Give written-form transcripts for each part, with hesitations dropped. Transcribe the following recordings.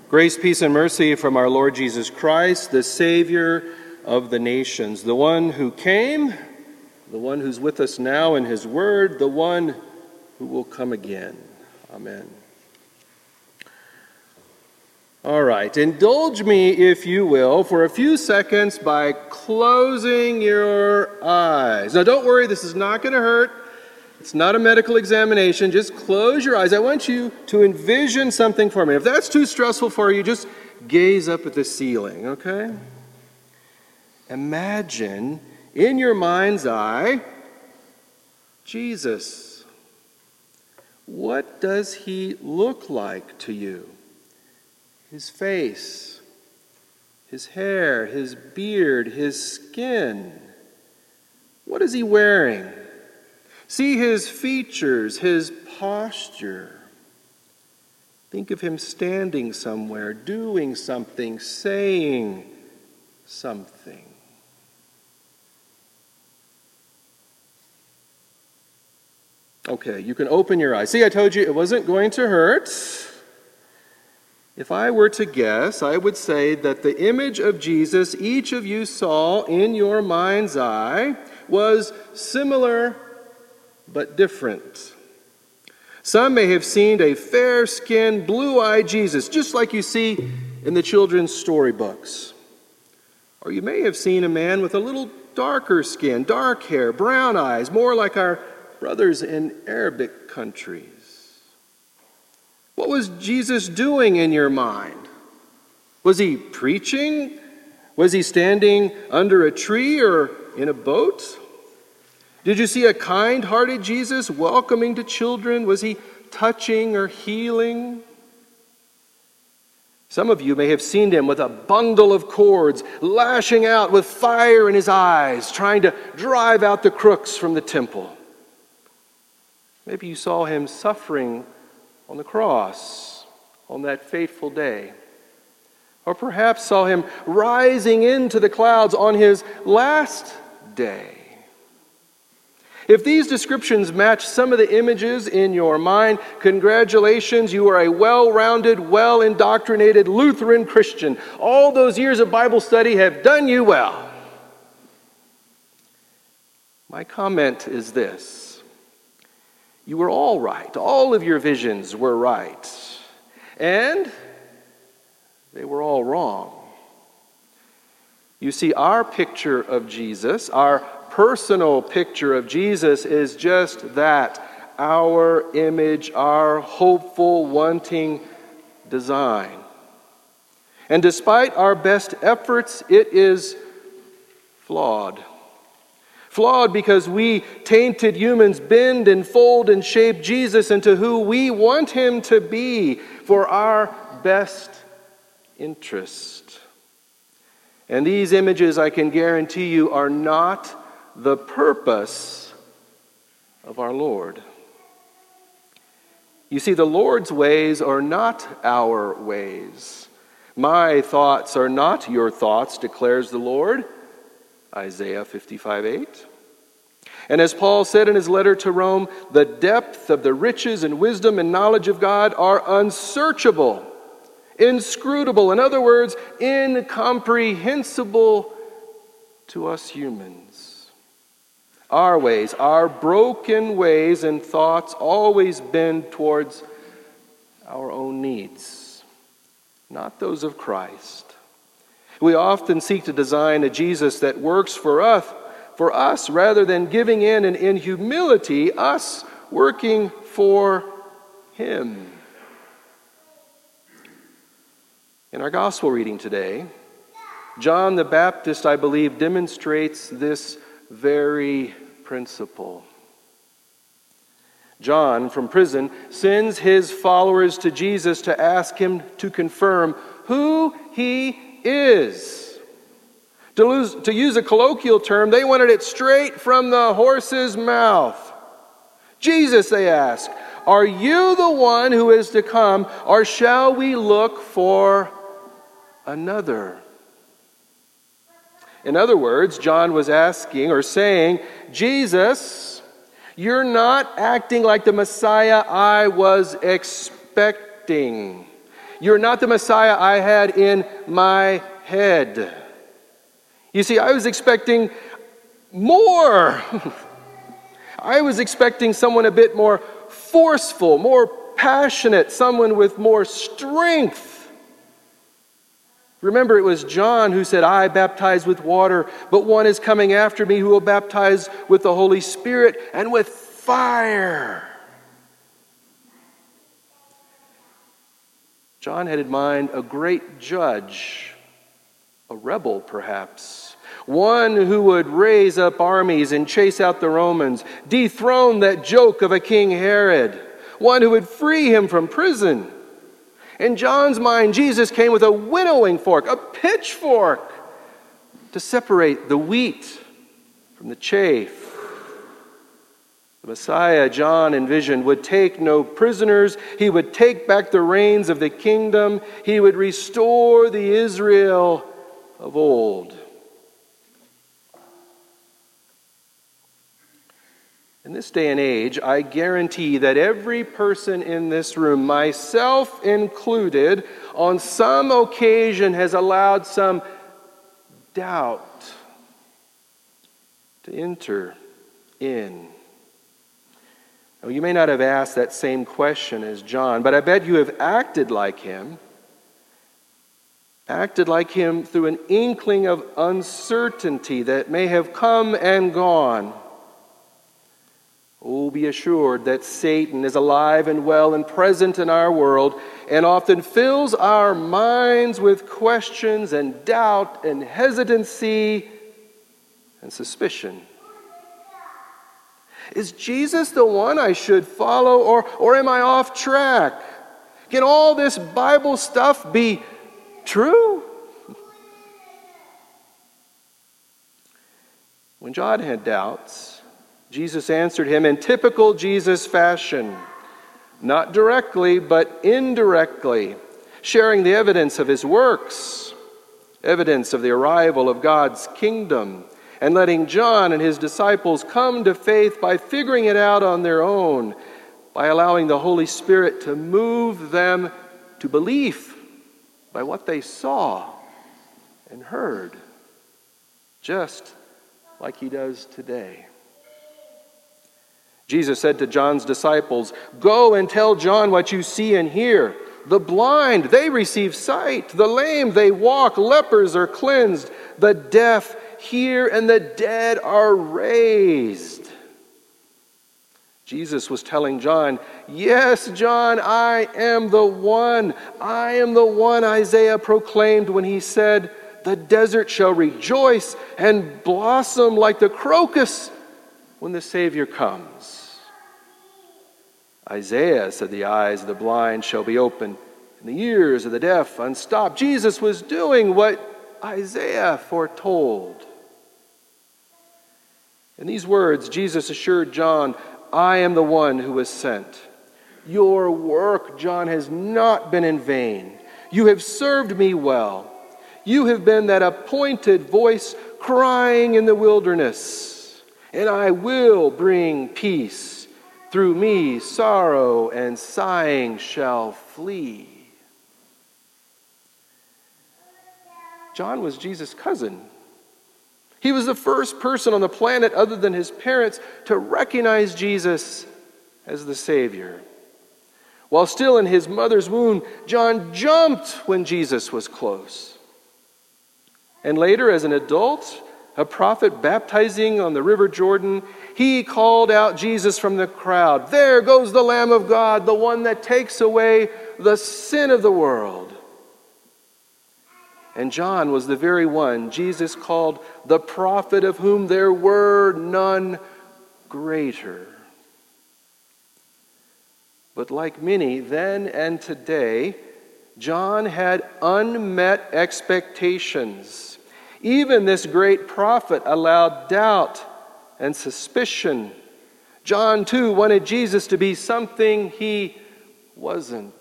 Grace, peace, and mercy from our Lord Jesus Christ, the Savior of the nations, the one who came, the one who's with us now in his word, the one who will come again. Amen. All right, indulge me, if you will, for a few seconds by closing your eyes. Now, don't worry, this is not going to hurt. It's not a medical examination. Just close your eyes. I want you to envision something for me. If that's too stressful for you, just gaze up at the ceiling, okay? Imagine in your mind's eye Jesus. What does he look like to you? His face, his hair, his beard, his skin. What is he wearing? See his features, his posture. Think of him standing somewhere, doing something, saying something. Okay, you can open your eyes. See, I told you it wasn't going to hurt. If I were to guess, I would say that the image of Jesus each of you saw in your mind's eye was similar but different. Some may have seen a fair-skinned, blue-eyed Jesus, just like you see in the children's storybooks. Or you may have seen a man with a little darker skin, dark hair, brown eyes, more like our brothers in Arabic countries. What was Jesus doing in your mind? Was he preaching? Was he standing under a tree or in a boat? Did you see a kind-hearted Jesus welcoming to children? Was he touching or healing? Some of you may have seen him with a bundle of cords, lashing out with fire in his eyes, trying to drive out the crooks from the temple. Maybe you saw him suffering on the cross on that fateful day. Or perhaps saw him rising into the clouds on his last day. If these descriptions match some of the images in your mind, congratulations, you are a well-rounded, well-indoctrinated Lutheran Christian. All those years of Bible study have done you well. My comment is this. You were all right. All of your visions were right. And they were all wrong. You see, our picture of Jesus, our personal picture of Jesus is just that, our image, our hopeful, wanting design. And despite our best efforts, it is flawed. Flawed because we tainted humans bend and fold and shape Jesus into who we want him to be for our best interest. And these images, I can guarantee you, are not the purpose of our Lord. You see, the Lord's ways are not our ways. My thoughts are not your thoughts, declares the Lord. Isaiah 55:8. And as Paul said in his letter to Rome, the depth of the riches and wisdom and knowledge of God are unsearchable, inscrutable, in other words, incomprehensible to us humans. Our ways, our broken ways and thoughts always bend towards our own needs, not those of Christ. We often seek to design a Jesus that works for us rather than giving in and in humility, us working for him. In our gospel reading today, John the Baptist, I believe, demonstrates this very principle. John, from prison, sends his followers to Jesus to ask him to confirm who he is. To use a colloquial term, they wanted it straight from the horse's mouth. Jesus, they ask, are you the one who is to come, or shall we look for another? In other words, John was asking or saying, Jesus, you're not acting like the Messiah I was expecting. You're not the Messiah I had in my head. You see, I was expecting more. I was expecting someone a bit more forceful, more passionate, someone with more strength. Remember, it was John who said, I baptize with water, but one is coming after me who will baptize with the Holy Spirit and with fire. John had in mind a great judge, a rebel perhaps, one who would raise up armies and chase out the Romans, dethrone that joke of a King Herod, one who would free him from prison. In John's mind, Jesus came with a winnowing fork, a pitchfork, to separate the wheat from the chaff. The Messiah, John envisioned, would take no prisoners. He would take back the reins of the kingdom. He would restore the Israel of old. In this day and age, I guarantee that every person in this room, myself included, on some occasion has allowed some doubt to enter in. Now, you may not have asked that same question as John, but I bet you have acted like him through an inkling of uncertainty that may have come and gone. Oh, be assured that Satan is alive and well and present in our world and often fills our minds with questions and doubt and hesitancy and suspicion. Is Jesus the one I should follow, or am I off track? Can all this Bible stuff be true? When John had doubts, Jesus answered him in typical Jesus fashion, not directly, but indirectly, sharing the evidence of his works, evidence of the arrival of God's kingdom, and letting John and his disciples come to faith by figuring it out on their own, by allowing the Holy Spirit to move them to belief by what they saw and heard, just like he does today. Jesus said to John's disciples, "Go and tell John what you see and hear. The blind, they receive sight. The lame, they walk. Lepers are cleansed. The deaf hear, and the dead are raised." Jesus was telling John, "Yes, John, I am the one. I am the one Isaiah proclaimed when he said, 'The desert shall rejoice and blossom like the crocus when the Savior comes.'" Isaiah said, "The eyes of the blind shall be opened, and the ears of the deaf unstopped." Jesus was doing what Isaiah foretold. In these words, Jesus assured John, "I am the one who was sent. Your work, John, has not been in vain. You have served me well. You have been that appointed voice crying in the wilderness, and I will bring peace. Through me, sorrow and sighing shall flee." John was Jesus' cousin. He was the first person on the planet other than his parents to recognize Jesus as the Savior. While still in his mother's womb, John jumped when Jesus was close. And later, as an adult, a prophet baptizing on the River Jordan, he called out Jesus from the crowd, "There goes the Lamb of God, the one that takes away the sin of the world." And John was the very one Jesus called the prophet of whom there were none greater. But like many then and today, John had unmet expectations. Even this great prophet allowed doubt and suspicion. John, too, wanted Jesus to be something he wasn't.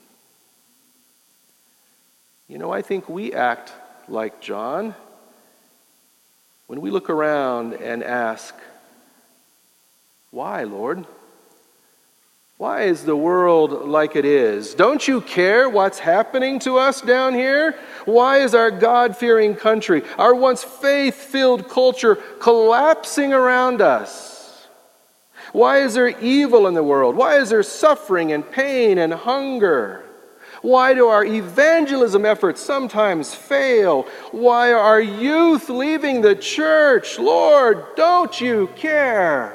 You know, I think we act like John when we look around and ask, "Why, Lord? Why is the world like it is? Don't you care what's happening to us down here? Why is our God-fearing country, our once faith-filled culture, collapsing around us? Why is there evil in the world? Why is there suffering and pain and hunger? Why do our evangelism efforts sometimes fail? Why are our youth leaving the church? Lord, don't you care?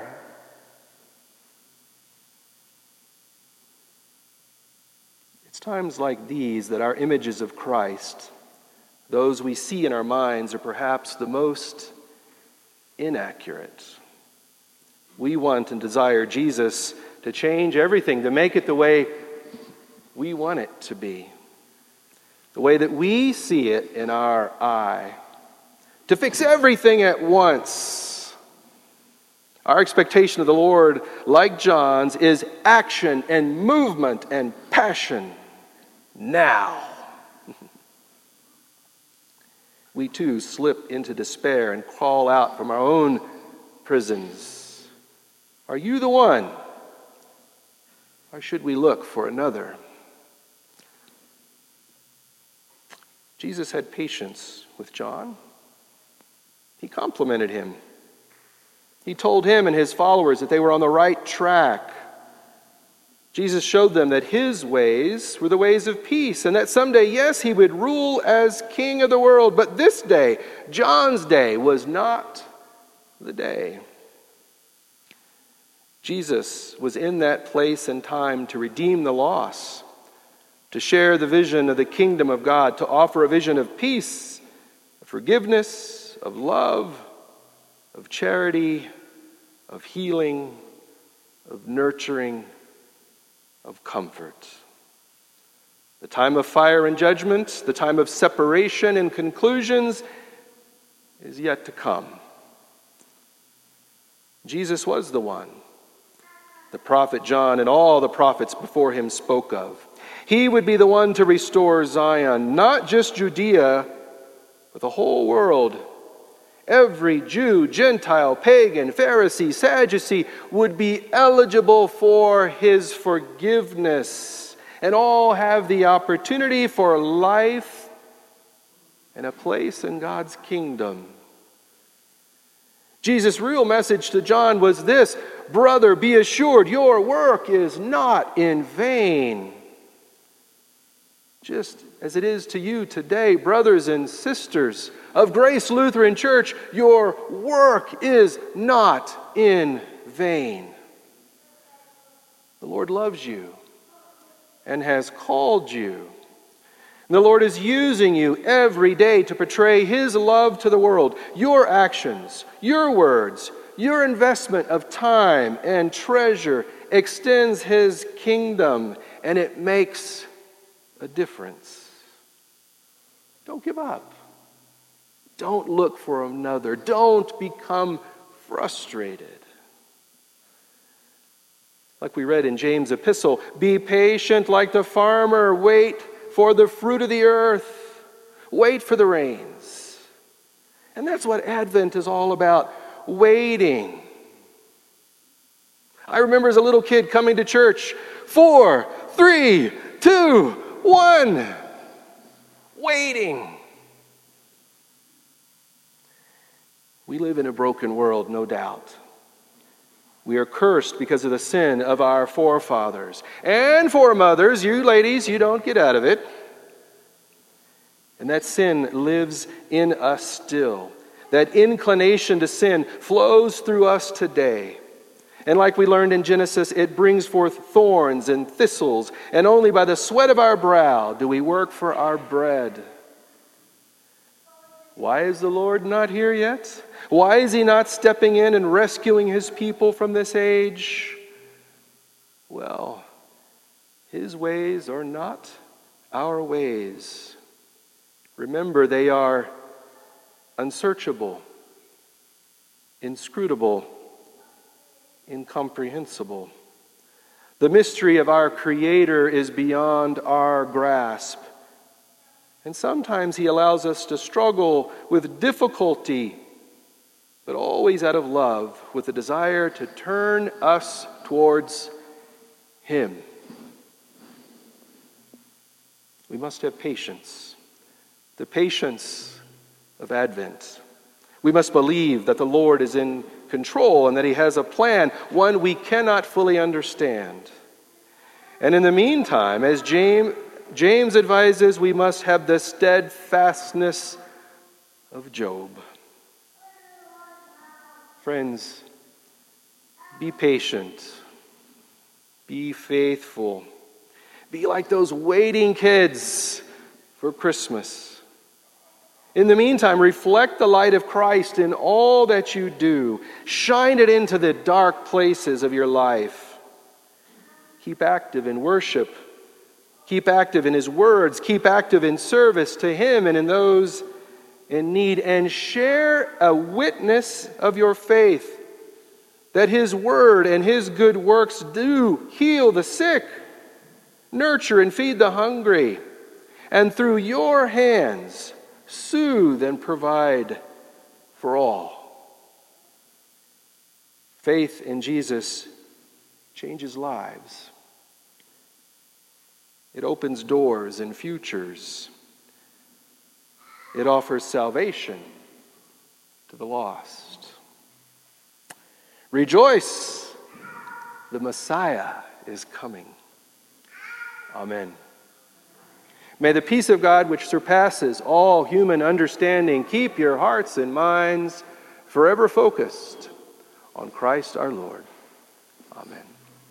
It's times like these that our images of Christ, those we see in our minds, are perhaps the most inaccurate. We want and desire Jesus to change everything, to make it the way we want it to be, the way that we see it in our eye, to fix everything at once. Our expectation of the Lord, like John's, is action and movement and passion now. We too slip into despair and crawl out from our own prisons. Are you the one? Or should we look for another? Jesus had patience with John. He complimented him. He told him and his followers that they were on the right track. Jesus showed them that his ways were the ways of peace, and that someday, yes, he would rule as king of the world. But this day, John's day, was not the day. Jesus was in that place and time to redeem the loss, to share the vision of the kingdom of God, to offer a vision of peace, of forgiveness, of love, of charity, of healing, of nurturing, of comfort. The time of fire and judgment, the time of separation and conclusions is yet to come. Jesus was the one the prophet John and all the prophets before him spoke of. He would be the one to restore Zion, not just Judea, but the whole world. Every Jew, Gentile, pagan, Pharisee, Sadducee would be eligible for his forgiveness, and all have the opportunity for life and a place in God's kingdom. Jesus' real message to John was this: brother, be assured your work is not in vain. Just as it is to you today, brothers and sisters of Grace Lutheran Church, your work is not in vain. The Lord loves you and has called you. The Lord is using you every day to portray his love to the world. Your actions, your words, your investment of time and treasure extends his kingdom, and it makes a difference. Don't give up. Don't look for another. Don't become frustrated. Like we read in James' epistle, be patient like the farmer. Wait for the fruit of the earth. Wait for the rains. And that's what Advent is all about, waiting. I remember as a little kid coming to church, 4, 3, 2, 1, waiting. We live in a broken world, no doubt. We are cursed because of the sin of our forefathers. And foremothers, you ladies, you don't get out of it. And that sin lives in us still. That inclination to sin flows through us today. And like we learned in Genesis, it brings forth thorns and thistles. And only by the sweat of our brow do we work for our bread. Why is the Lord not here yet? Why is he not stepping in and rescuing his people from this age? Well, his ways are not our ways. Remember, they are unsearchable, inscrutable, incomprehensible. The mystery of our Creator is beyond our grasp. And sometimes he allows us to struggle with difficulty, but always out of love, with a desire to turn us towards Him. We must have patience, the patience of Advent. We must believe that the Lord is in control and that He has a plan, one we cannot fully understand. And in the meantime, as James advises, we must have the steadfastness of Job. Friends, be patient. Be faithful. Be like those waiting kids for Christmas. In the meantime, reflect the light of Christ in all that you do. Shine it into the dark places of your life. Keep active in worship. Keep active in His words. Keep active in service to Him and in those in need. And share a witness of your faith, that His word and His good works do heal the sick, nurture and feed the hungry, and through your hands soothe and provide for all. Faith in Jesus changes lives. It opens doors and futures. It offers salvation to the lost. Rejoice, the Messiah is coming. Amen. May the peace of God, which surpasses all human understanding, keep your hearts and minds forever focused on Christ our Lord. Amen.